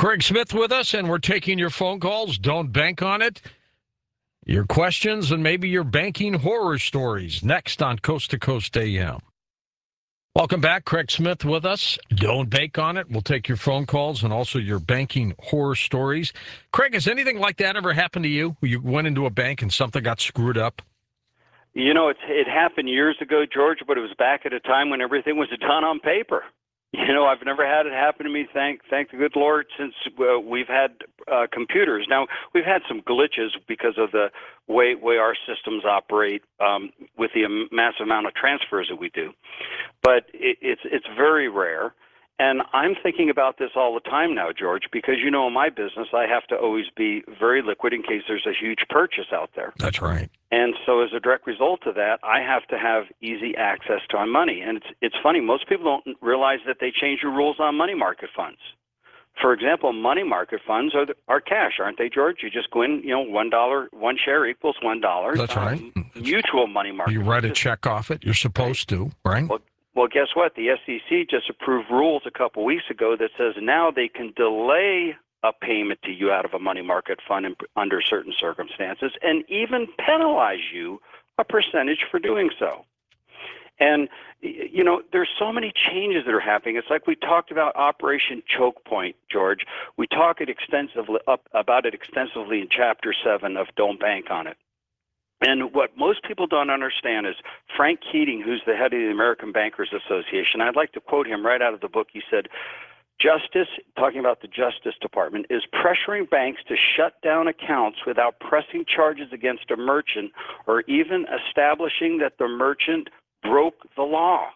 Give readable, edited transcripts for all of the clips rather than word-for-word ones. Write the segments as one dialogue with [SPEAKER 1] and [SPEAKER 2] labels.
[SPEAKER 1] Craig Smith with us, and we're taking your phone calls. Don't bank on it. Your questions and maybe your banking horror stories next on Coast to Coast AM. Welcome back. Craig Smith with us. Don't bank on it. We'll take your phone calls and also your banking horror stories. Craig, has anything like that ever happened to you? You went into a bank and something got screwed up?
[SPEAKER 2] You know, it happened years ago, George, but it was back at a time when everything was done on paper. You know, I've never had it happen to me, thank the good Lord, since we've had computers. Now, we've had some glitches because of the way our systems operate with the massive amount of transfers that we do. But it's very rare. And I'm thinking about this all the time now, George, because, you know, in my business, I have to always be very liquid in case there's a huge purchase out there.
[SPEAKER 1] That's right.
[SPEAKER 2] And so as a direct result of that, I have to have easy access to my money. And it's funny, most people don't realize that they change the rules on money market funds. For example, money market funds are cash, aren't they, George? You just go in, you know, $1, one share equals $1.
[SPEAKER 1] That's right.
[SPEAKER 2] Mutual money market.
[SPEAKER 1] You write a check off it. You're supposed to, right?
[SPEAKER 2] Well, guess what? The SEC just approved rules a couple weeks ago that says now they can delay a payment to you out of a money market fund under certain circumstances and even penalize you a percentage for doing so. And, you know, there's so many changes that are happening. It's like we talked about Operation Choke Point, George. We talk about it extensively in Chapter 7 of Don't Bank on It. And what most people don't understand is Frank Keating, who's the head of the American Bankers Association, I'd like to quote him right out of the book. He said, Justice, talking about the Justice Department, is pressuring banks to shut down accounts without pressing charges against a merchant or even establishing that the merchant broke the law.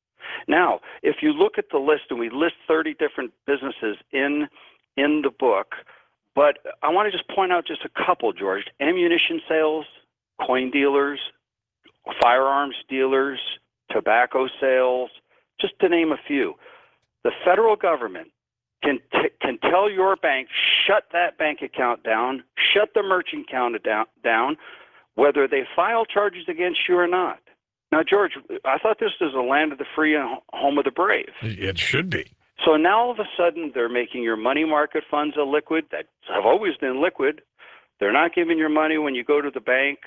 [SPEAKER 2] Now, if you look at the list, and we list 30 different businesses in the book, but I want to just point out just a couple, George. Ammunition sales, coin dealers, firearms dealers, tobacco sales, just to name a few. The federal government can tell your bank, shut that bank account down, shut the merchant account down, whether they file charges against you or not. Now, George, I thought this was the land of the free and home of the brave.
[SPEAKER 1] It should be.
[SPEAKER 2] So now all of a sudden they're making your money market funds illiquid that have always been liquid. They're not giving your money when you go to the bank,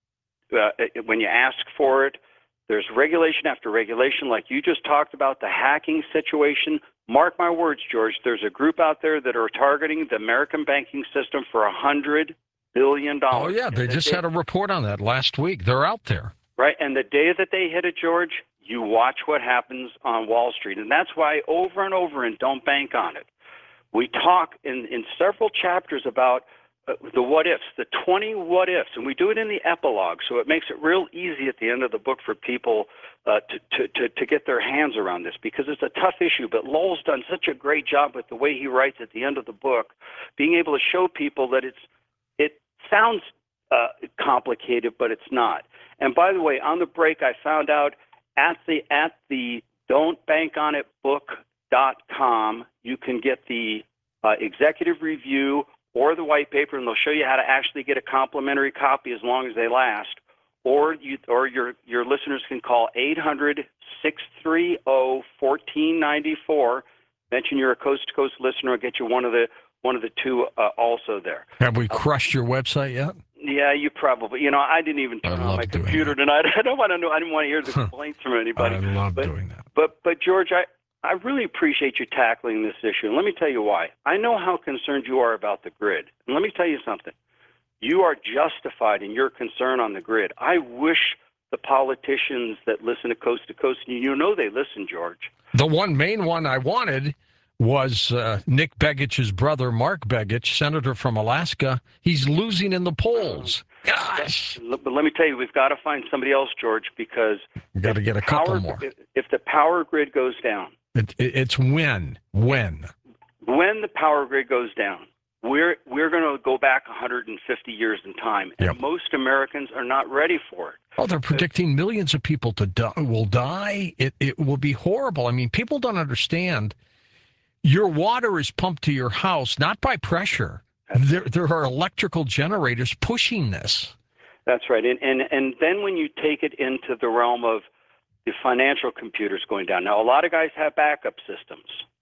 [SPEAKER 2] when you ask for it. There's regulation after regulation, like you just talked about, the hacking situation. Mark my words, George, there's a group out there that are targeting the American banking system for $100 billion.
[SPEAKER 1] Oh, yeah, they just had a report on that last week. They're out there.
[SPEAKER 2] Right, and the day that they hit it, George, you watch what happens on Wall Street. And that's why over and over in Don't Bank on It, we talk in several chapters about the what ifs, the 20 what ifs, and we do it in the epilogue, so it makes it real easy at the end of the book for people to get their hands around this, because it's a tough issue. But Lowell's done such a great job with the way he writes at the end of the book, being able to show people that it sounds complicated, but it's not. And by the way, on the break, I found out at the don'tbankonitbook.com, you can get the executive review or the white paper, and they'll show you how to actually get a complimentary copy as long as they last. Or your listeners can call 800-630-1494. Mention you're a Coast to Coast listener, I'll get you one of the two also there.
[SPEAKER 1] Have we crushed your website yet?
[SPEAKER 2] Yeah, you probably. You know, I didn't even turn on my computer tonight. I don't want to know. I didn't want to hear the complaints from anybody.
[SPEAKER 1] I love doing that.
[SPEAKER 2] But George, I really appreciate you tackling this issue. And let me tell you why. I know how concerned you are about the grid. And let me tell you something. You are justified in your concern on the grid. I wish the politicians that listen to Coast, and you know they listen, George.
[SPEAKER 1] The main one I wanted was Nick Begich's brother, Mark Begich, senator from Alaska. He's losing in the polls. Gosh.
[SPEAKER 2] But let me tell you, we've got to find somebody else, George, because
[SPEAKER 1] we've got to get a couple more.
[SPEAKER 2] If the power grid goes down.
[SPEAKER 1] It's when? When
[SPEAKER 2] the power grid goes down, we're going to go back 150 years in time, and most Americans are not ready for it.
[SPEAKER 1] Oh, they're predicting millions of people will die. It will be horrible. I mean, people don't understand. Your water is pumped to your house, not by pressure. There are electrical generators pushing this.
[SPEAKER 2] That's right. And then when you take it into the realm of the financial computers going down. Now, a lot of guys have backup systems.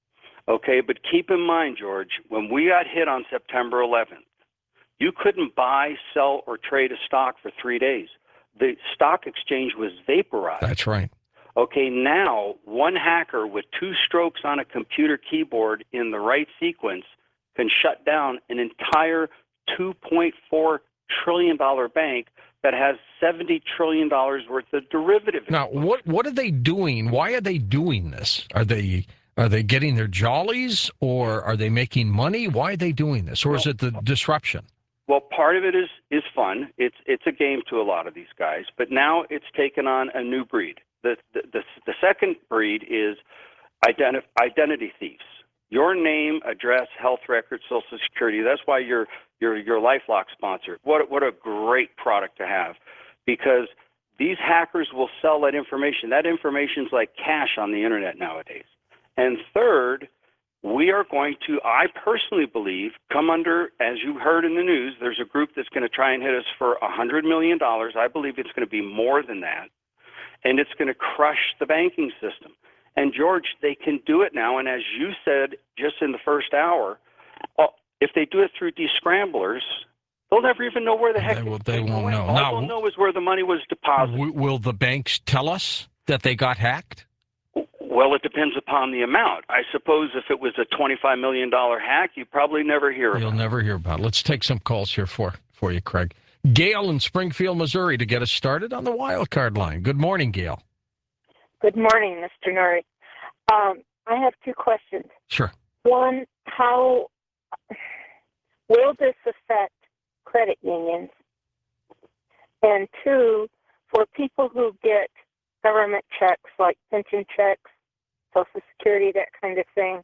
[SPEAKER 2] Okay, but keep in mind, George, when we got hit on September 11th, you couldn't buy, sell, or trade a stock for 3 days. The stock exchange was vaporized.
[SPEAKER 1] That's right.
[SPEAKER 2] Okay, now one hacker with 2 strokes on a computer keyboard in the right sequence can shut down an entire $2.4 trillion bank that has $70 trillion worth of derivative.
[SPEAKER 1] Now, what are they doing? Why are they doing this? Are they getting their jollies, or are they making money? Why are they doing this? Or is it the disruption?
[SPEAKER 2] Well, part of it is fun. It's a game to a lot of these guys, but now it's taken on a new breed. The second breed is identity thieves. Your name, address, health record, Social Security. That's why you're LifeLock sponsor. What a great product to have, because these hackers will sell that information. That information's like cash on the internet nowadays. And third, we are going to, I personally believe, come under, as you heard in the news, there's a group that's going to try and hit us for $100 million. I believe it's going to be more than that. And it's going to crush the banking system. And, George, they can do it now. And as you said just in the first hour, if they do it through descramblers, they'll never even know where the heck
[SPEAKER 1] they won't know.
[SPEAKER 2] All they'll know is where the money was deposited.
[SPEAKER 1] Will the banks tell us that they got hacked?
[SPEAKER 2] Well, it depends upon the amount. I suppose if it was a $25 million hack, you probably never hear about it.
[SPEAKER 1] You'll never hear about it. Let's take some calls here for you, Craig. Gail in Springfield, Missouri, to get us started on the wild card line. Good morning, Gail.
[SPEAKER 3] Good morning, Mr. Norrie. I have 2 questions.
[SPEAKER 1] Sure.
[SPEAKER 3] One, how will this affect credit unions? And 2, for people who get government checks like pension checks, Social Security, that kind of thing,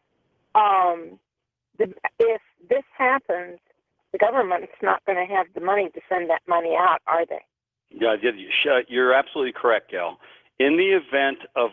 [SPEAKER 3] if this happens, the government's not going to have the money to send that money out, are they?
[SPEAKER 2] Yeah, you're absolutely correct, Gail. In the event of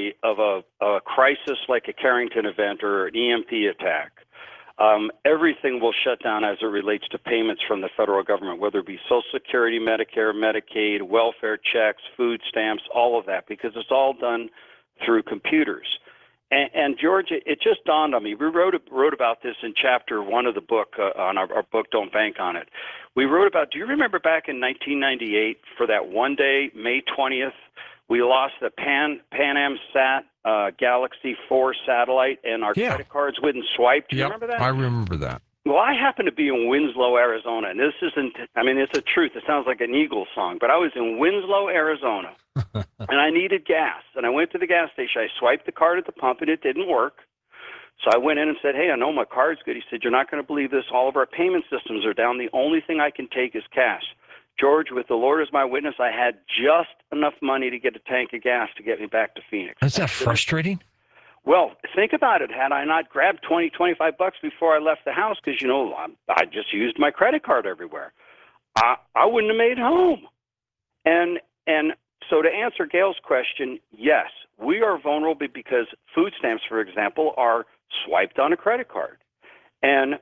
[SPEAKER 2] a crisis like a Carrington event or an EMP attack, everything will shut down as it relates to payments from the federal government, whether it be Social Security, Medicare, Medicaid, welfare checks, food stamps, all of that, because it's all done through computers. And George, it just dawned on me. We wrote about this in chapter 1 of the book, on our book, Don't Bank on It. We wrote about, do you remember back in 1998, for that one day, May 20th, we lost the Pan Am Sat Galaxy 4 satellite, and our credit cards wouldn't swipe. Do you remember that?
[SPEAKER 1] I remember that.
[SPEAKER 2] Well, I happen to be in Winslow, Arizona, and this isn't, I mean, it's the truth. It sounds like an Eagles song, but I was in Winslow, Arizona, and I needed gas. And I went to the gas station. I swiped the card at the pump, and it didn't work. So I went in and said, hey, I know my card's good. He said, you're not going to believe this. All of our payment systems are down. The only thing I can take is cash. George, with the Lord as my witness, I had just enough money to get a tank of gas to get me back to Phoenix.
[SPEAKER 1] Is that frustrating?
[SPEAKER 2] Well, think about it. Had I not grabbed $20, $25 before I left the house, because, you know, I just used my credit card everywhere, I wouldn't have made it home. And so to answer Gail's question, yes, we are vulnerable because food stamps, for example, are swiped on a credit card. And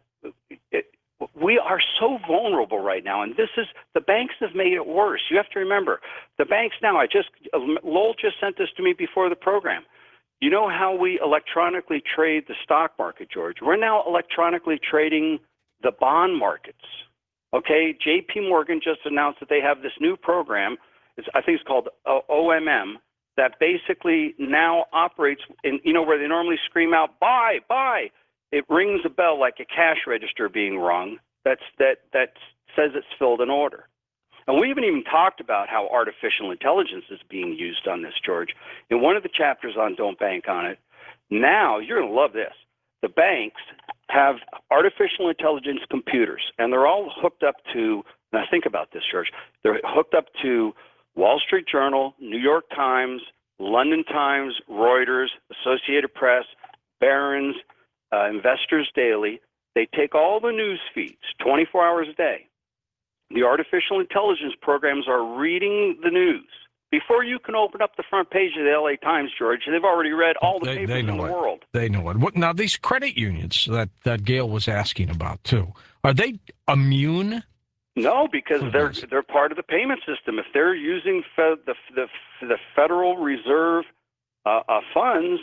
[SPEAKER 2] we are so vulnerable right now, and the banks have made it worse. You have to remember, the banks now, Lowell just sent this to me before the program. You know how we electronically trade the stock market, George? We're now electronically trading the bond markets. Okay, J.P. Morgan just announced that they have this new program, I think it's called OMM, that basically now operates in, you know, where they normally scream out, buy, buy. It rings a bell like a cash register being rung that says it's filled an order. And we haven't even talked about how artificial intelligence is being used on this, George. In one of the chapters on Don't Bank on It, now you're going to love this. The banks have artificial intelligence computers, and they're all hooked up to, now think about this, George, they're hooked up to Wall Street Journal, New York Times, London Times, Reuters, Associated Press, Barron's, Investors Daily. They take all the news feeds 24 hours a day. The artificial intelligence programs are reading the news. Before you can open up the front page of the LA Times, George, they've already read all the papers in the world.
[SPEAKER 1] They know it. Now, these credit unions that Gail was asking about, too, are they immune?
[SPEAKER 2] No, because they're part of the payment system. If they're using the Federal Reserve funds,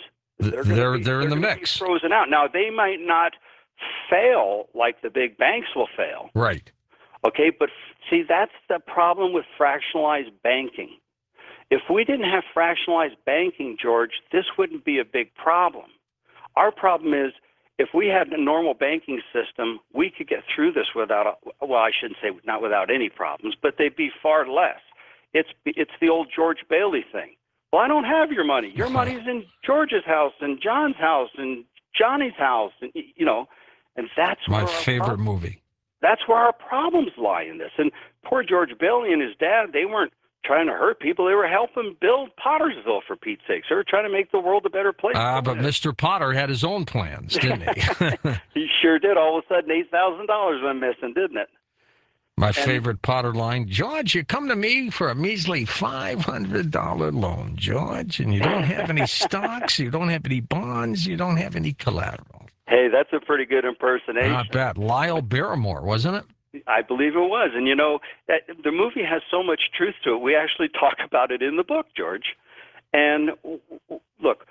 [SPEAKER 1] They're in the mix.
[SPEAKER 2] Be frozen out. Now, they might not fail like the big banks will fail.
[SPEAKER 1] Right.
[SPEAKER 2] Okay, but see, that's the problem with fractionalized banking. If we didn't have fractionalized banking, George, this wouldn't be a big problem. Our problem is if we had a normal banking system, we could get through this without, well, I shouldn't say not without any problems, but they'd be far less. It's the old George Bailey thing. Well, I don't have your money. Your money's in George's house and John's house and Johnny's house, and and that's
[SPEAKER 1] my favorite movie.
[SPEAKER 2] That's where our problems lie in this. And poor George Bailey and his dad, they weren't trying to hurt people. They were helping build Pottersville, for Pete's sake. They were trying to make the world a better place.
[SPEAKER 1] But Mr. Potter had his own plans, didn't he?
[SPEAKER 2] He sure did. All of a sudden, $8,000 went missing, didn't it?
[SPEAKER 1] My favorite Potter line, George, you come to me for a measly $500 loan, George, and you don't have any stocks, you don't have any bonds, you don't have any collateral.
[SPEAKER 2] Hey, that's a pretty good impersonation.
[SPEAKER 1] Not bad. Lyle Barrymore, wasn't it?
[SPEAKER 2] I believe it was. And, the movie has so much truth to it. We actually talk about it in the book, George. And, look,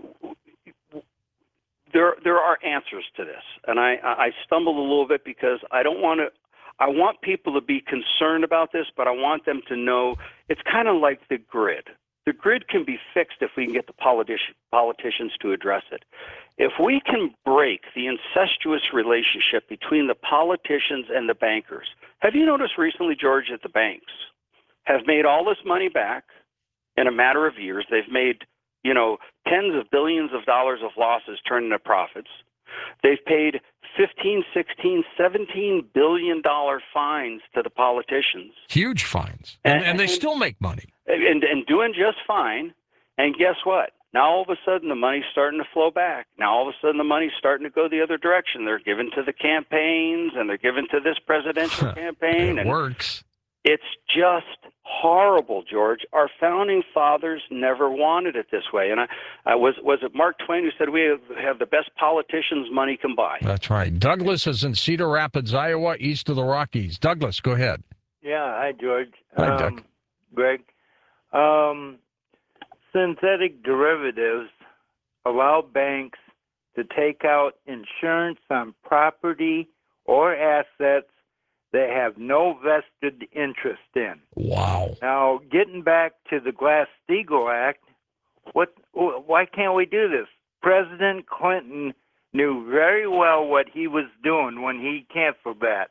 [SPEAKER 2] there are answers to this. And I stumbled a little bit because I want people to be concerned about this, but I want them to know it's kind of like the grid. The grid can be fixed if we can get the politicians to address it. If we can break the incestuous relationship between the politicians and the bankers, have you noticed recently, George, that the banks have made all this money back in a matter of years? They've made, tens of billions of dollars of losses turn into profits. They've paid $15, $16, $17 billion fines to the politicians.
[SPEAKER 1] Huge fines. And they still make money.
[SPEAKER 2] And doing just fine. And guess what? Now all of a sudden the money's starting to flow back. Now all of a sudden the money's starting to go the other direction. They're given to the campaigns and they're given to this presidential campaign.
[SPEAKER 1] It works.
[SPEAKER 2] It's just horrible, George. Our founding fathers never wanted it this way. And was it Mark Twain who said we have the best politicians money can buy?
[SPEAKER 1] That's right. Douglas is in Cedar Rapids, Iowa, east of the Rockies. Douglas, go ahead.
[SPEAKER 4] Yeah, hi, George.
[SPEAKER 1] Hi, Doug.
[SPEAKER 4] Greg. Synthetic derivatives allow banks to take out insurance on property or assets they have no vested interest in.
[SPEAKER 1] Wow.
[SPEAKER 4] Now, getting back to the Glass-Steagall Act, why can't we do this? President Clinton knew very well what he was doing when he canceled that.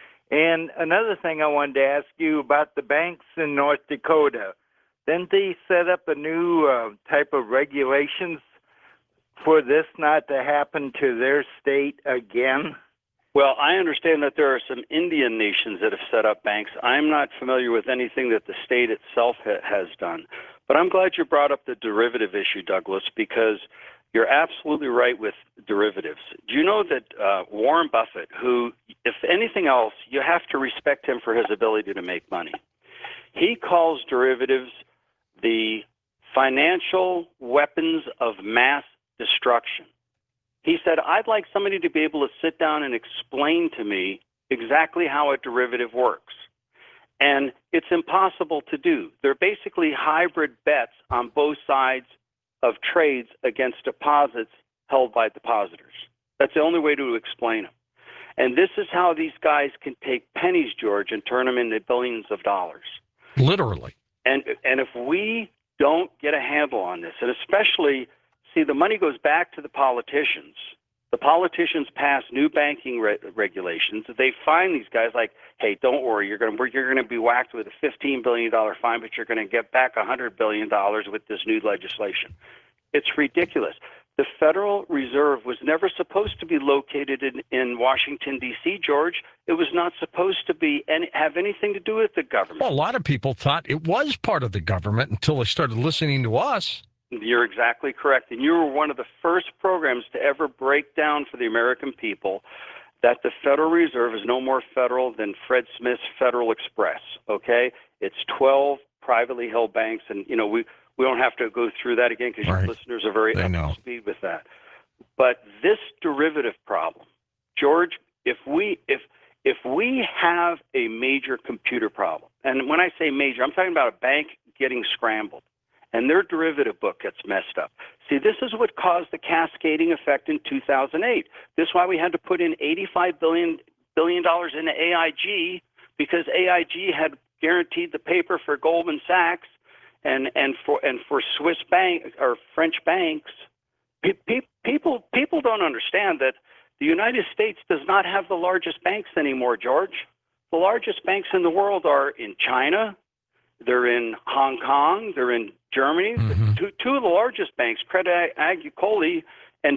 [SPEAKER 4] And another thing I wanted to ask you about the banks in North Dakota. Didn't they set up a new type of regulations for this not to happen to their state again?
[SPEAKER 2] Well, I understand that there are some Indian nations that have set up banks. I'm not familiar with anything that the state itself has done. But I'm glad you brought up the derivative issue, Douglas, because you're absolutely right with derivatives. Do you know that Warren Buffett, who, if anything else, you have to respect him for his ability to make money, he calls derivatives the financial weapons of mass destruction. He said, I'd like somebody to be able to sit down and explain to me exactly how a derivative works. And it's impossible to do. They're basically hybrid bets on both sides of trades against deposits held by depositors. That's the only way to explain them. And this is how these guys can take pennies, George, and turn them into billions of dollars.
[SPEAKER 1] Literally.
[SPEAKER 2] And if we don't get a handle on this, and especially, see, the money goes back to the politicians. The politicians pass new banking regulations. They find these guys like, hey, don't worry, you're going to be whacked with a $15 billion fine, but you're going to get back $100 billion with this new legislation. It's ridiculous. The Federal Reserve was never supposed to be located in Washington, D.C., George. It was not supposed to be have anything to do with the government.
[SPEAKER 1] Well, a lot of people thought it was part of the government until they started listening to us.
[SPEAKER 2] You're exactly correct. And you were one of the first programs to ever break down for the American people that the Federal Reserve is no more federal than Fred Smith's Federal Express, okay? It's 12 privately held banks, and, we don't have to go through that again because your listeners are very up to speed with that. But this derivative problem, George, if we have a major computer problem, and when I say major, I'm talking about a bank getting scrambled, and their derivative book gets messed up. See, this is what caused the cascading effect in 2008. This is why we had to put in $85 billion into AIG, because AIG had guaranteed the paper for Goldman Sachs and for Swiss bank or French banks. People don't understand that the United States does not have the largest banks anymore, George. The largest banks in the world are in China, they're in Hong Kong, they're in Germany.
[SPEAKER 1] Mm-hmm.
[SPEAKER 2] Two of the largest banks, Crédit Agricole and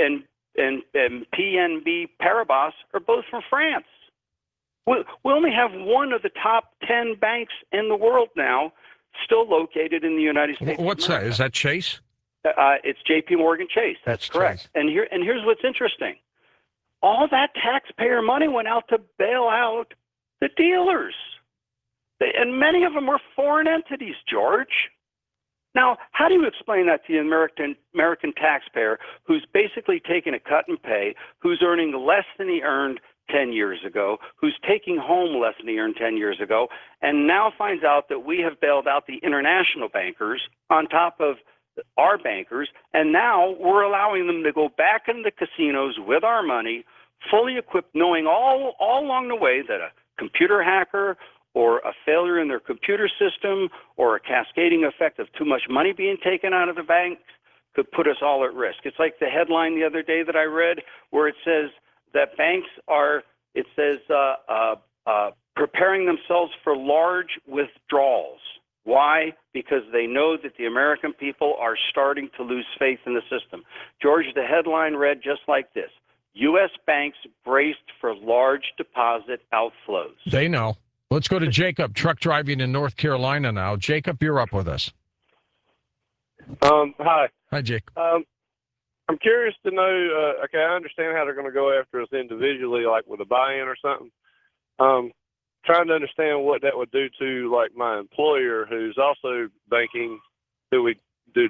[SPEAKER 2] PNB Paribas, are both from France. We only have one of the top 10 banks in the world now still located in the United States.
[SPEAKER 1] What's that? Is that Chase?
[SPEAKER 2] It's J.P. Morgan Chase. That's correct. Chase. And here's what's interesting. All that taxpayer money went out to bail out the dealers. And many of them were foreign entities, George. Now, how do you explain that to the American taxpayer who's basically taking a cut in pay, who's earning less than he earned 10 years ago, who's taking home less than he earned 10 years ago, and now finds out that we have bailed out the international bankers on top of our bankers, and now we're allowing them to go back into the casinos with our money, fully equipped, knowing all along the way that a computer hacker or a failure in their computer system or a cascading effect of too much money being taken out of the banks could put us all at risk. It's like the headline the other day that I read where it says that banks are, it says, preparing themselves for large withdrawals. Why? Because they know that the American people are starting to lose faith in the system. George, the headline read just like this: U.S. banks braced for large deposit outflows.
[SPEAKER 1] They know. Let's go to Jacob, truck driving in North Carolina now. Jacob, you're up with us.
[SPEAKER 5] Hi.
[SPEAKER 1] Hi, Jake.
[SPEAKER 5] I'm curious to know, okay, I understand how they're going to go after us individually, like with a buy-in or something. Trying to understand what that would do to, like, my employer who's also banking. Do we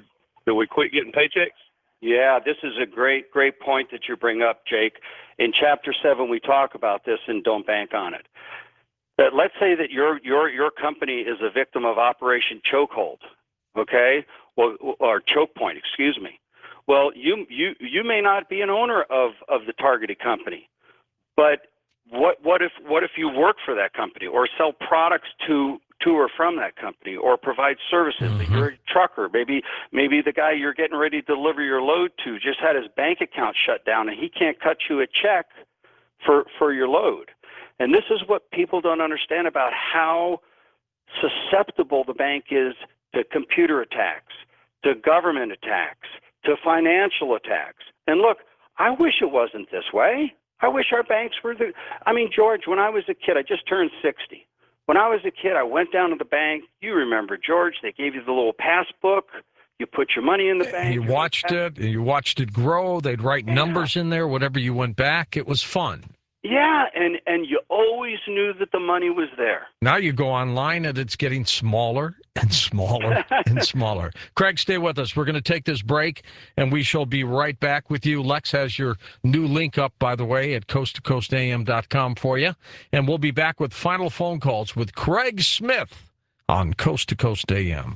[SPEAKER 5] quit getting paychecks?
[SPEAKER 2] Yeah, this is a great point that you bring up, Jake. In Chapter 7, we talk about this and Don't Bank on It. That let's say that your company is a victim of Operation Chokehold, okay? Well, or Choke Point, excuse me. Well, you may not be an owner of the targeted company, but what if you work for that company or sell products to or from that company or provide services? Mm-hmm. You're a trucker. Maybe the guy you're getting ready to deliver your load to just had his bank account shut down and he can't cut you a check for your load. And this is what people don't understand about how susceptible the bank is to computer attacks, to government attacks, to financial attacks. And look, I wish it wasn't this way. I wish our banks were George, when I was a kid, I just turned 60. When I was a kid, I went down to the bank. You remember, George, they gave you the little passbook. You put your money in the bank.
[SPEAKER 1] You watched it grow. They'd write numbers in there, whatever you went back. It was fun.
[SPEAKER 2] Yeah, and you always knew that the money was there.
[SPEAKER 1] Now you go online and it's getting smaller and smaller and smaller. Craig, stay with us. We're going to take this break, and we shall be right back with you. Lex has your new link up, by the way, at coasttocoastam.com for you. And we'll be back with final phone calls with Craig Smith on Coast to Coast AM.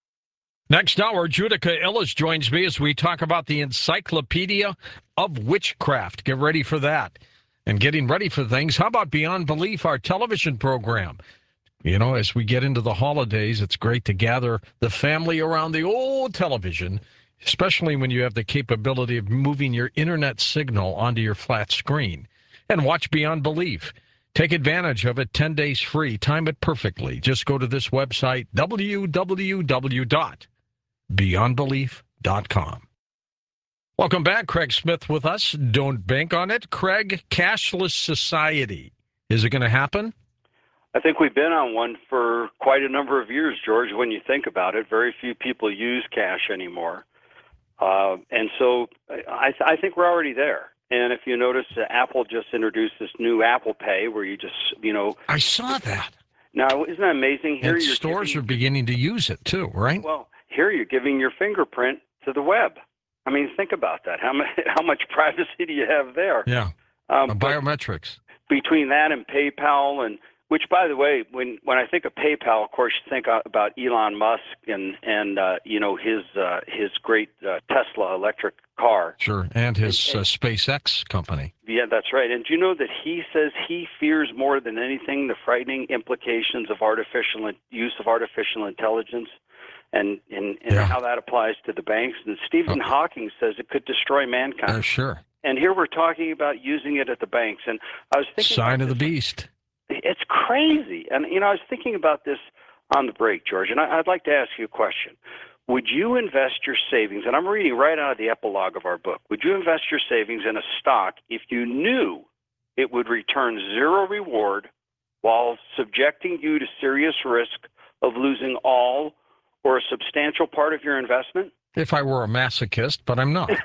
[SPEAKER 1] Next hour, Judika Illes joins me as we talk about the Encyclopedia of Witchcraft. Get ready for that. And getting ready for things, how about Beyond Belief, our television program? You know, as we get into the holidays, it's great to gather the family around the old television, especially when you have the capability of moving your internet signal onto your flat screen. And watch Beyond Belief. Take advantage of it, 10 days free. Time it perfectly. Just go to this website, www.beyondbelief.com. Welcome back. Craig Smith with us. Don't bank on it. Craig, cashless society. Is it going to happen?
[SPEAKER 2] I think we've been on one for quite a number of years, George. When you think about it, very few people use cash anymore. And so I think we're already there. And if you notice, Apple just introduced this new Apple Pay where you just,
[SPEAKER 1] I saw that.
[SPEAKER 2] Now, isn't that amazing?
[SPEAKER 1] Here, stores are beginning to use it too, right?
[SPEAKER 2] Well, here you're giving your fingerprint to the web. I mean, think about that. How much privacy do you have there?
[SPEAKER 1] Yeah, biometrics.
[SPEAKER 2] Between that and PayPal and Which, by the way, when I think of PayPal, of course, you think about Elon Musk and his great Tesla electric car.
[SPEAKER 1] Sure, and his SpaceX company.
[SPEAKER 2] Yeah, that's right. And do you know that he says he fears more than anything the frightening implications of use of artificial intelligence, and how that applies to the banks. And Stephen Hawking says it could destroy mankind.
[SPEAKER 1] Sure.
[SPEAKER 2] And here we're talking about using it at the banks. And I was thinking,
[SPEAKER 1] sign of the beast.
[SPEAKER 2] It's crazy. And, I was thinking about this on the break, George, and I'd like to ask you a question. Would you invest your savings, and I'm reading right out of the epilogue of our book, would you invest your savings in a stock if you knew it would return zero reward while subjecting you to serious risk of losing all or a substantial part of your investment?
[SPEAKER 1] If I were a masochist, but I'm not.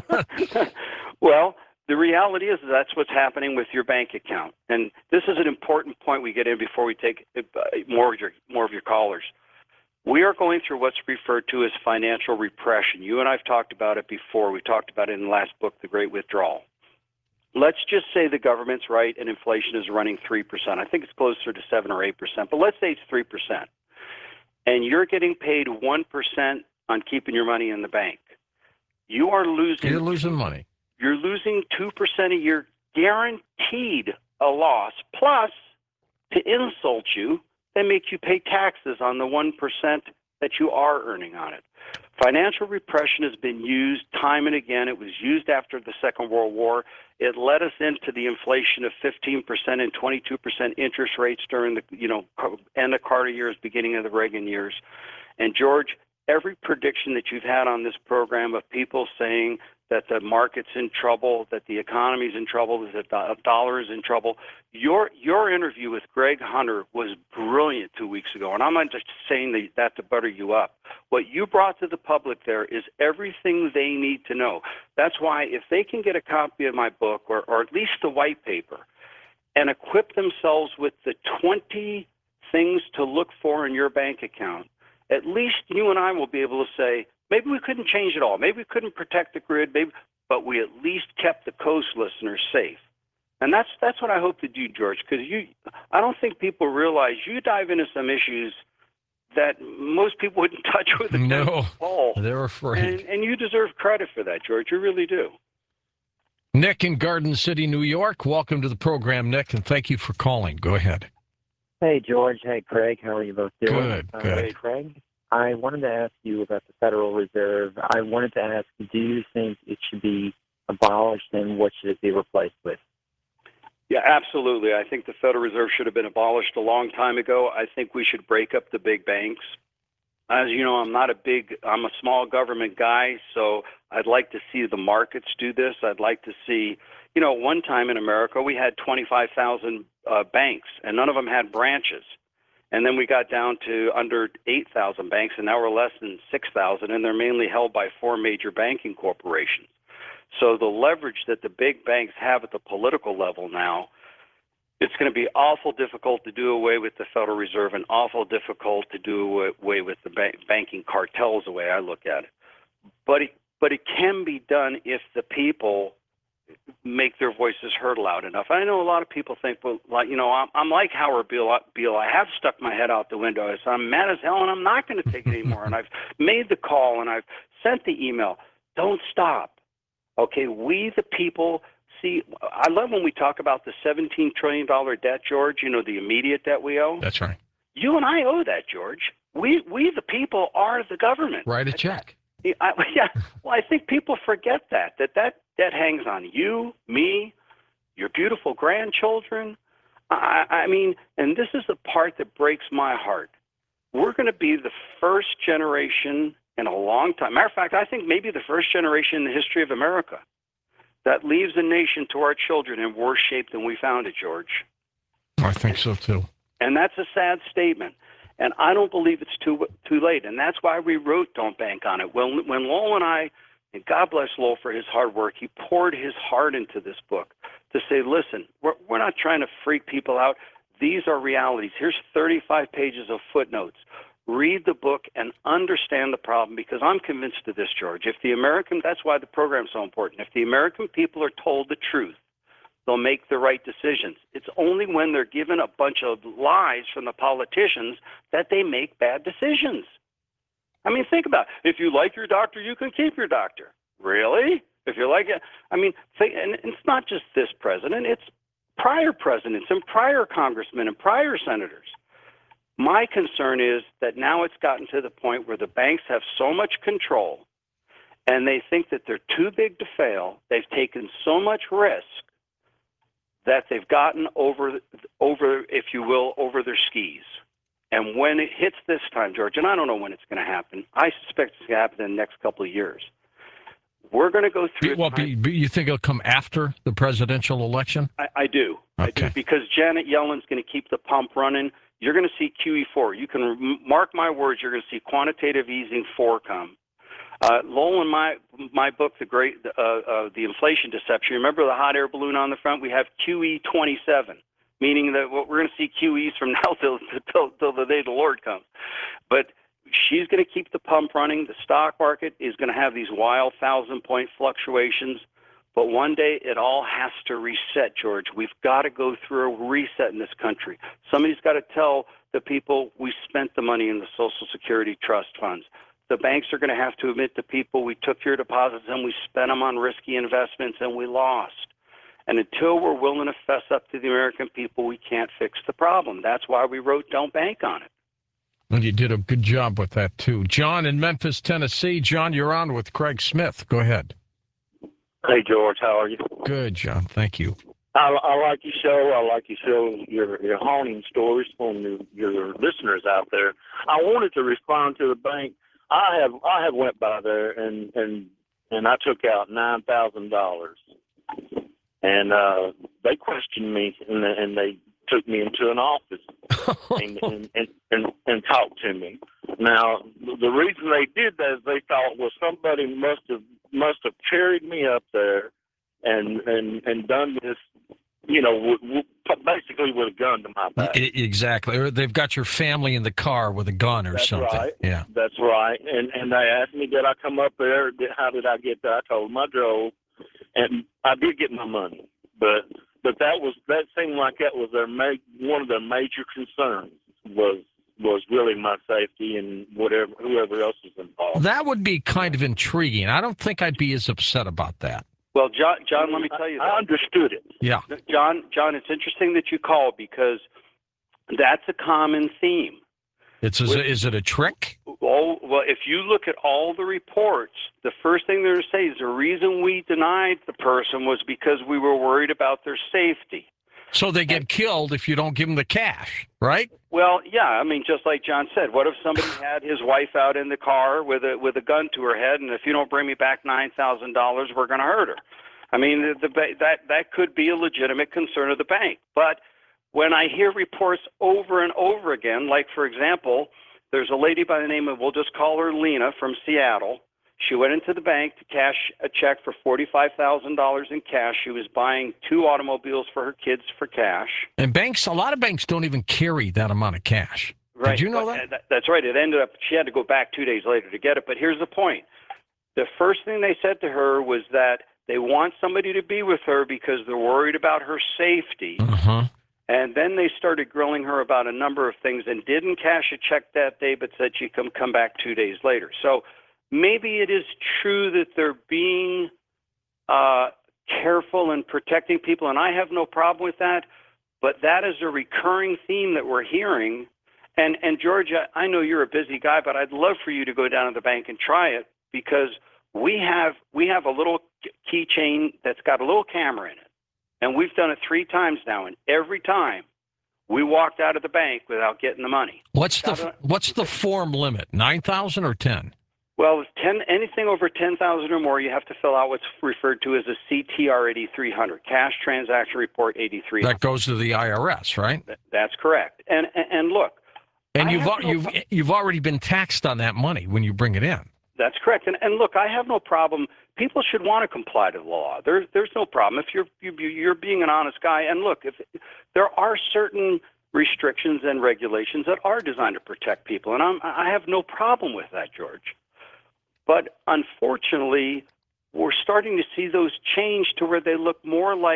[SPEAKER 2] Well, the reality is that's what's happening with your bank account. And this is an important point we get in before we take more of your callers. We are going through what's referred to as financial repression. You and I have talked about it before. We talked about it in the last book, The Great Withdrawal. Let's just say the government's right and inflation is running 3%. I think it's closer to 7 or 8%, but let's say it's 3%. And you're getting paid 1% on keeping your money in the bank. You're losing
[SPEAKER 1] money.
[SPEAKER 2] You're losing 2% a year, guaranteed a loss. Plus, to insult you, they make you pay taxes on the 1% that you are earning on it. Financial repression has been used time and again. It was used after the Second World War. It led us into the inflation of 15% and 22% interest rates during the end of Carter years, beginning of the Reagan years. And George, every prediction that you've had on this program of people saying that the market's in trouble, that the economy's in trouble, that the dollar is in trouble. Your interview with Greg Hunter was brilliant 2 weeks ago, and I'm not just saying that to butter you up. What you brought to the public there is everything they need to know. That's why if they can get a copy of my book, or at least the white paper, and equip themselves with the 20 things to look for in your bank account, at least you and I will be able to say, maybe we couldn't change it all. Maybe we couldn't protect the grid, but we at least kept the coast listeners safe. And that's what I hope to do, George, because I don't think people realize you dive into some issues that most people wouldn't touch with a 10-foot pole.
[SPEAKER 1] They're afraid.
[SPEAKER 2] And you deserve credit for that, George. You really do.
[SPEAKER 1] Nick in Garden City, New York. Welcome to the program, Nick, and thank you for calling. Go ahead.
[SPEAKER 6] Hey, George. Hey, Craig. How are you both doing?
[SPEAKER 1] Good.
[SPEAKER 6] Craig, I wanted to ask you about the Federal Reserve. I wanted to ask, do you think it should be abolished, and what should it be replaced with?
[SPEAKER 2] Yeah, absolutely. I think the Federal Reserve should have been abolished a long time ago. I think we should break up the big banks. As you know, I'm a small government guy, so I'd like to see the markets do this. I'd like to see, one time in America we had 25,000 banks, and none of them had branches. And then we got down to under 8,000 banks, and now we're less than 6,000, and they're mainly held by 4 major banking corporations. So the leverage that the big banks have at the political level now, it's going to be awful difficult to do away with the Federal Reserve and awful difficult to do away with the banking cartels, the way I look at it. But it can be done if the people make their voices heard loud enough. I know a lot of people think, well, I'm like Howard Beale. I have stuck my head out the window. I said, I'm mad as hell, and I'm not going to take it anymore. And I've made the call, and I've sent the email. Don't stop. Okay, we the people, see, I love when we talk about the $17 trillion debt, George, the immediate debt we owe.
[SPEAKER 1] That's right.
[SPEAKER 2] You and I owe that, George. We the people are the government.
[SPEAKER 1] Write a check.
[SPEAKER 2] Well, I think people forget that debt hangs on you, me, your beautiful grandchildren. I mean, and this is the part that breaks my heart. We're going to be the first generation in a long time. Matter of fact, I think maybe the first generation in the history of America that leaves a nation to our children in worse shape than we found it, George.
[SPEAKER 1] I think so, too.
[SPEAKER 2] And that's a sad statement. And I don't believe it's too late. And that's why we wrote Don't Bank on It. When Lowell and I, and God bless Lowell for his hard work, he poured his heart into this book to say, listen, we're not trying to freak people out. These are realities. Here's 35 pages of footnotes. Read the book and understand the problem, because I'm convinced of this, George. That's why the program's so important. If the American people are told the truth, they'll make the right decisions. It's only when they're given a bunch of lies from the politicians that they make bad decisions. I mean, think about it. If you like your doctor, you can keep your doctor. Really? If you like it, I mean, and it's not just this president, it's prior presidents and prior congressmen and prior senators. My concern is that now it's gotten to the point where the banks have so much control and they think that they're too big to fail. They've taken so much risk that they've gotten over, if you will, over their skis. And when it hits this time, George, and I don't know when it's going to happen, I suspect it's going to happen in the next couple of years. We're going to go through.
[SPEAKER 1] You think it'll come after the presidential election? I
[SPEAKER 2] do.
[SPEAKER 1] Okay.
[SPEAKER 2] I do, because Janet Yellen's going to keep the pump running. You're going to see QE4. You can mark my words. You're going to see quantitative easing 4 come. Lowell, in my book, the Inflation Deception. Remember the hot air balloon on the front? We have QE27, meaning that we're going to see QEs from now till the day the Lord comes. But she's going to keep the pump running. The stock market is going to have these wild 1,000-point fluctuations. But one day it all has to reset, George. We've got to go through a reset in this country. Somebody's got to tell the people we spent the money in the Social Security trust funds. The banks are going to have to admit to people we took your deposits and we spent them on risky investments and we lost. And until we're willing to fess up to the American people, we can't fix the problem. That's why we wrote Don't Bank on It.
[SPEAKER 1] Well, you did a good job with that, too. John in Memphis, Tennessee. John, you're on with Craig Smith. Go ahead.
[SPEAKER 7] Hey, George. How are you?
[SPEAKER 1] Good, John. Thank you.
[SPEAKER 7] I like your show. I like your haunting stories from your listeners out there. I wanted to respond to the bank. I have went by there and I took out $9,000, and they questioned me and they took me into an office and talked to me. Now the reason they did that is they thought, well, somebody must have carried me up there and done this, basically with a gun to my back.
[SPEAKER 1] Exactly. Or they've got your family in the car with a gun or something.
[SPEAKER 7] Right.
[SPEAKER 1] Yeah.
[SPEAKER 7] That's right. And they asked me, did I come up there? How did I get there? I told them I drove, and I did get my money. But that seemed like that was one of their major concerns was really my safety and whoever else is involved.
[SPEAKER 1] That would be kind of intriguing. I don't think I'd be as upset about that.
[SPEAKER 2] Well, John, let me tell you that.
[SPEAKER 7] I understood it.
[SPEAKER 1] Yeah.
[SPEAKER 2] John, it's interesting that you called because that's a common theme.
[SPEAKER 1] Is it a trick?
[SPEAKER 2] Oh, well, if you look at all the reports, the first thing they're going to say is the reason we denied the person was because we were worried about their safety.
[SPEAKER 1] So they get killed if you don't give them the cash, right?
[SPEAKER 2] Well, yeah. I mean, just like John said, what if somebody had his wife out in the car with a gun to her head, and if you don't bring me back $9,000, we're going to hurt her? I mean, that could be a legitimate concern of the bank. But when I hear reports over and over again, like, for example, there's a lady by the name of, we'll just call her Lena from Seattle. She went into the bank to cash a check for $45,000 in cash. She was buying 2 automobiles for her kids for cash.
[SPEAKER 1] And a lot of banks don't even carry that amount of cash.
[SPEAKER 2] Right.
[SPEAKER 1] Did you know that?
[SPEAKER 2] That's right. It ended up, she had to go back 2 days later to get it. But here's the point. The first thing they said to her was that they want somebody to be with her because they're worried about her safety.
[SPEAKER 1] Uh-huh.
[SPEAKER 2] And then they started grilling her about a number of things and didn't cash a check that day, but said she could come back 2 days later. So maybe it is true that they're being careful and protecting people, and I have no problem with that, but that is a recurring theme that we're hearing. And Georgia, I know you're a busy guy, but I'd love for you to go down to the bank and try it, because we have a little keychain that's got a little camera in it, and we've done it 3 times now, and every time we walked out of the bank without getting the money.
[SPEAKER 1] What's the form limit? 9,000 or 10?
[SPEAKER 2] Well, anything over 10,000 or more, you have to fill out what's referred to as a CTR 8300, Cash Transaction Report 8300.
[SPEAKER 1] That goes to the IRS, right?
[SPEAKER 2] That's correct. And look,
[SPEAKER 1] and you've already been taxed on that money when you bring it in.
[SPEAKER 2] That's correct. And look, I have no problem. People should want to comply to the law. There's no problem if you're being an honest guy. And look, if there are certain restrictions and regulations that are designed to protect people, and I have no problem with that, George. But unfortunately, we're starting to see those change to where they look more like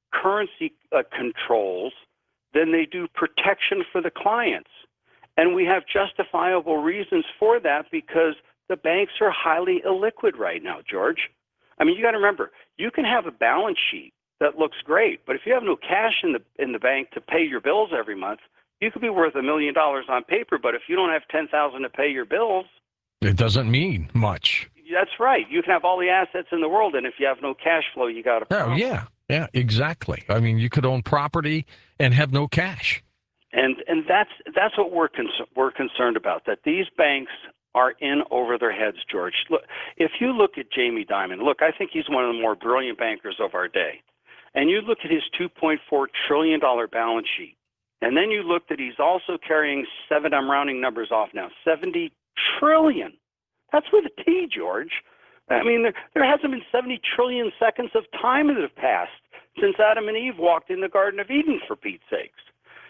[SPEAKER 2] currency controls than they do protection for the clients. And we have justifiable reasons for that because the banks are highly illiquid right now, George. I mean, you got to remember, you can have a balance sheet that looks great, but if you have no cash in the bank to pay your bills every month, you could be worth $1 million on paper, but if you don't have $10,000 to pay your bills,
[SPEAKER 1] it doesn't mean much.
[SPEAKER 2] That's right. You can have all the assets in the world, and if you have no cash flow, you got a problem.
[SPEAKER 1] Oh, yeah, exactly. I mean, you could own property and have no cash.
[SPEAKER 2] And that's what we're concerned about, that these banks are in over their heads, George. Look, if you look at Jamie Dimon, look, I think he's one of the more brilliant bankers of our day. And you look at his $2.4 trillion balance sheet, and then you look that he's also carrying I'm rounding numbers off now, 70 trillion. That's with a T, George. I mean, there hasn't been 70 trillion seconds of time that have passed since Adam and Eve walked in the Garden of Eden, for Pete's sakes.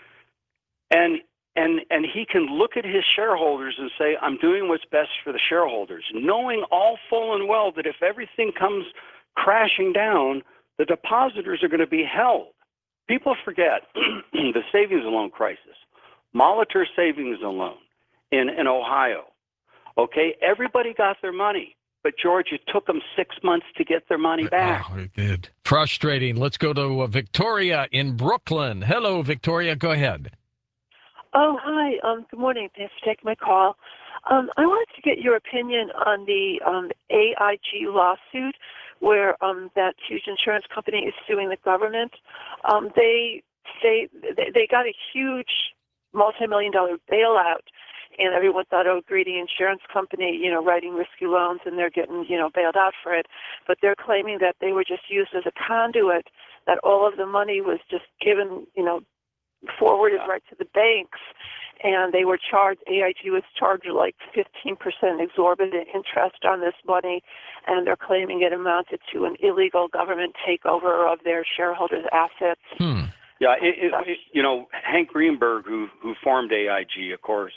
[SPEAKER 2] And he can look at his shareholders and say, I'm doing what's best for the shareholders, knowing all full and well that if everything comes crashing down, the depositors are going to be held. People forget the savings and loan crisis, Molitor Savings and Loan in Ohio. Okay, everybody got their money, but George, it took them 6 months to get their money back.
[SPEAKER 1] Oh, it did. Frustrating. Let's go to Victoria in Brooklyn. Hello, Victoria. Go ahead.
[SPEAKER 8] Oh, hi. Good morning. Thanks for taking my call. I wanted to get your opinion on the AIG lawsuit where that huge insurance company is suing the government. They say they got a huge multi-million-dollar bailout, and everyone thought, oh, greedy insurance company, writing risky loans, and they're getting, bailed out for it. But they're claiming that they were just used as a conduit, that all of the money was just given, forwarded right to the banks, and they were charged, AIG was charged like 15% exorbitant interest on this money, and they're claiming it amounted to an illegal government takeover of their shareholders' assets.
[SPEAKER 2] Yeah, Hank Greenberg, who formed AIG, of course,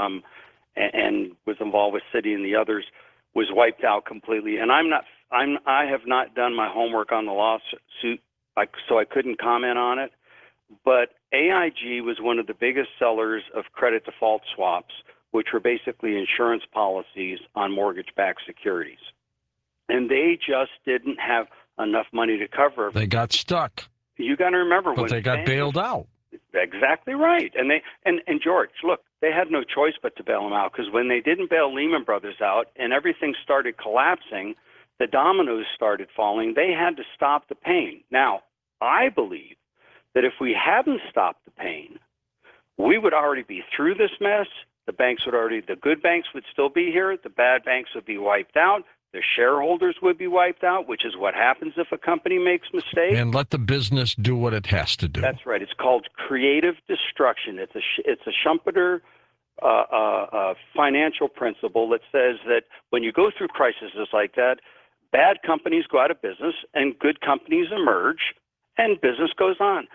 [SPEAKER 2] and was involved with Citi and the others, was wiped out completely. And I have not done my homework on the lawsuit, so I couldn't comment on it. But AIG was one of the biggest sellers of credit default swaps, which were basically insurance policies on mortgage-backed securities. And they just didn't have enough money to cover.
[SPEAKER 1] They got stuck.
[SPEAKER 2] You got to remember,
[SPEAKER 1] but they got bailed out.
[SPEAKER 2] Exactly right. And George, look, they had no choice but to bail them out, because when they didn't bail Lehman Brothers out and everything started collapsing, the dominoes started falling. They had to stop the pain. Now, I believe that if we hadn't stopped the pain, we would already be through this mess. The good banks would still be here. The bad banks would be wiped out. The shareholders would be wiped out, which is what happens if a company makes mistakes.
[SPEAKER 1] And let the business do what it has to do.
[SPEAKER 2] That's right. It's called creative destruction. It's a Schumpeter financial principle that says that when you go through crises like that, bad companies go out of business and good companies emerge, and business goes on.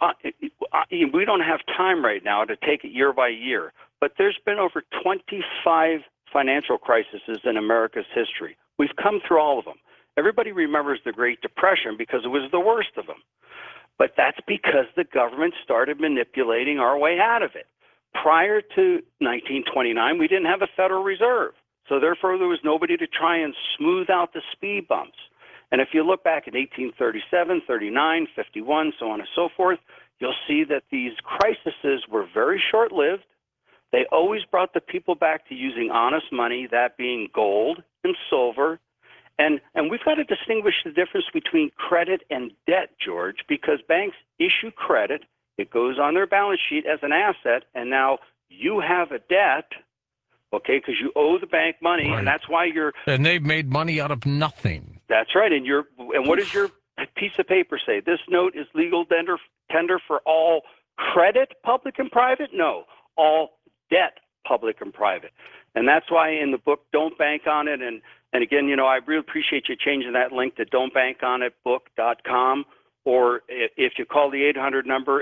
[SPEAKER 2] We don't have time right now to take it year by year, but there's been over 25 financial crises in America's history. We've come through all of them. Everybody remembers the Great Depression because it was the worst of them. But that's because the government started manipulating our way out of it. Prior to 1929, we didn't have a Federal Reserve. So therefore, there was nobody to try and smooth out the speed bumps. And if you look back at 1837, 39, 51, so on and so forth, you'll see that these crises were very short-lived. They always brought the people back to using honest money, that being gold and silver. And we've got to distinguish the difference between credit and debt, George, because banks issue credit. It goes on their balance sheet as an asset, and now you have a debt, okay, because you owe the bank money,
[SPEAKER 1] right.
[SPEAKER 2] And that's why you're...
[SPEAKER 1] And they've made money out of nothing.
[SPEAKER 2] That's right. And what does your piece of paper say? This note is legal tender for all credit, public and private? No, all debt, public and private. And that's why in the book, Don't Bank on It. And again, I really appreciate you changing that link to don'tbankonitbook.com. Or if you call the 800 number,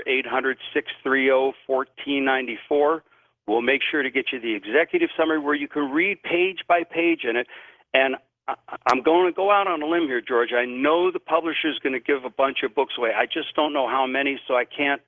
[SPEAKER 2] 800-630-1494, we'll make sure to get you the executive summary where you can read page by page in it. And I'm going to go out on a limb here, George. I know the publisher's going to give a bunch of books away. I just don't know how many, so I can't.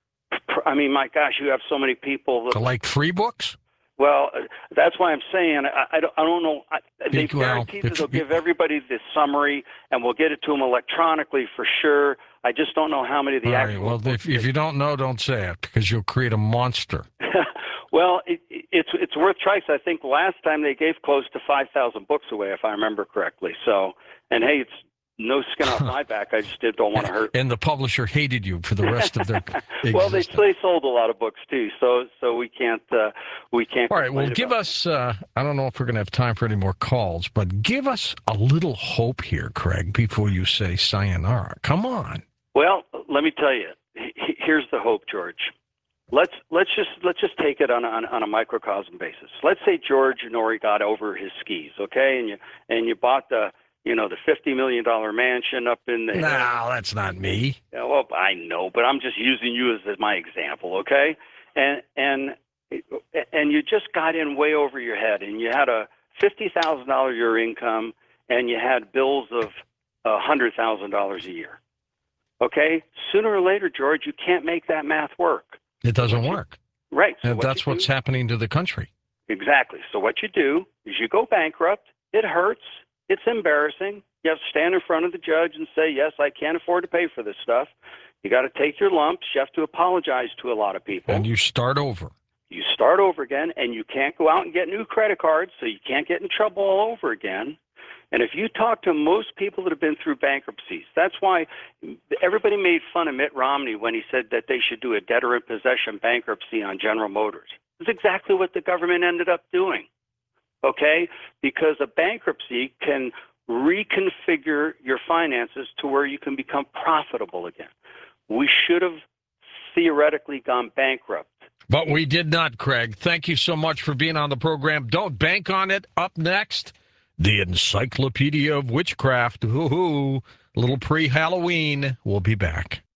[SPEAKER 2] I mean, my gosh, you have so many people.
[SPEAKER 1] To like free books?
[SPEAKER 2] Well, that's why I'm saying I don't know. They've guaranteed that they'll give everybody the summary, and we'll get it to them electronically for sure. I just don't know how many of the
[SPEAKER 1] actual. Right, well, if you don't know, don't say it, because you'll create a monster.
[SPEAKER 2] Well, it's worth trying. I think last time they gave close to 5,000 books away, if I remember correctly. So, and hey, it's no skin off my back. I just don't want to hurt.
[SPEAKER 1] And the publisher hated you for the rest of their
[SPEAKER 2] Well, they sold a lot of books too, so we can't.
[SPEAKER 1] All right, well, give us. I don't know if we're going to have time for any more calls, but give us a little hope here, Craig, before you say sayonara. Come on.
[SPEAKER 2] Well, let me tell you. Here's the hope, George. Let's just take it on a microcosm basis. Let's say George Norrie got over his skis, okay, and you bought the $50 million mansion up in the.
[SPEAKER 1] No, that's not me.
[SPEAKER 2] Yeah, well, I know, but I'm just using you as my example, okay? And you just got in way over your head, and you had a $50,000 year income, and you had bills of $100,000 a year. Okay, sooner or later, George, you can't make that math work.
[SPEAKER 1] It doesn't work.
[SPEAKER 2] Right. So
[SPEAKER 1] and that's what's happening to the country.
[SPEAKER 2] Exactly. So what you do is you go bankrupt. It hurts. It's embarrassing. You have to stand in front of the judge and say, yes, I can't afford to pay for this stuff. You got to take your lumps. You have to apologize to a lot of people.
[SPEAKER 1] And you start over.
[SPEAKER 2] You start over again, and you can't go out and get new credit cards, so you can't get in trouble all over again. And if you talk to most people that have been through bankruptcies, that's why everybody made fun of Mitt Romney when he said that they should do a debtor in possession bankruptcy on General Motors. It's exactly what the government ended up doing, okay? Because a bankruptcy can reconfigure your finances to where you can become profitable again. We should have theoretically gone bankrupt.
[SPEAKER 1] But we did not, Craig. Thank you so much for being on the program. Don't bank on it. Up next, the Encyclopedia of Witchcraft. Ooh, little pre-Halloween. We'll be back.